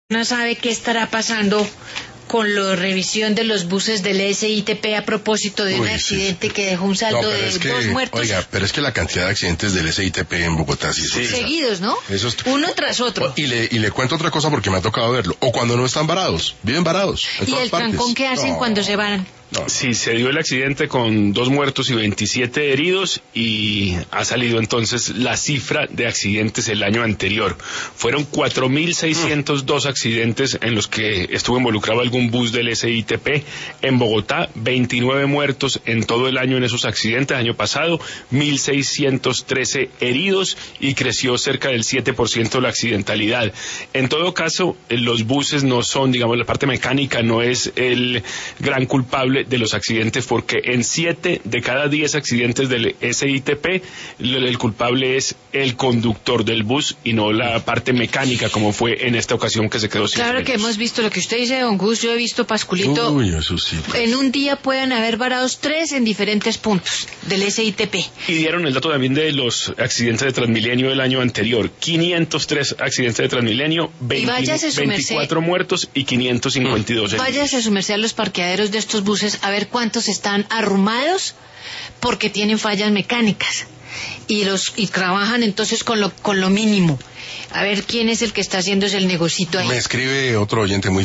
¿No sabe qué estará pasando con la revisión de los buses del SITP a propósito de un accidente que dejó un saldo de 2 muertos? Oiga, pero es que la cantidad de accidentes del SITP en Bogotá sí son seguidos, ¿no? Uno tras otro. Y le cuento otra cosa porque me ha tocado verlo. O cuando no están varados, viven varados. ¿Y el trancón que hacen cuando se varan? Sí, se dio el accidente con 2 muertos y 27 heridos y ha salido entonces la cifra de accidentes el año anterior. Fueron 4.602 accidentes en los que estuvo involucrado algún bus del SITP. En Bogotá, 29 muertos en todo el año en esos accidentes. Año pasado, 1.613 heridos y creció cerca del 7% la accidentalidad. En todo caso, los buses no son, digamos, la parte mecánica no es el gran culpable de los accidentes, porque en 7 de cada 10 accidentes del SITP el culpable es el conductor del bus y no la parte mecánica, como fue en esta ocasión que se quedó sin frenos. Que hemos visto lo que usted dice, don Gus. Yo he visto, Pasculito, eso sí, pues. En un día pueden haber varados 3 en diferentes puntos del SITP. Y dieron el dato también de los accidentes de Transmilenio del año anterior: 503 accidentes de Transmilenio, 24 muertos y 552 heridos. Váyase a su merced a los parqueaderos de estos buses a ver cuántos están arrumados porque tienen fallas mecánicas y trabajan entonces con lo mínimo. A ver quién es el que está haciendo ese negocito ahí. Me escribe otro oyente muy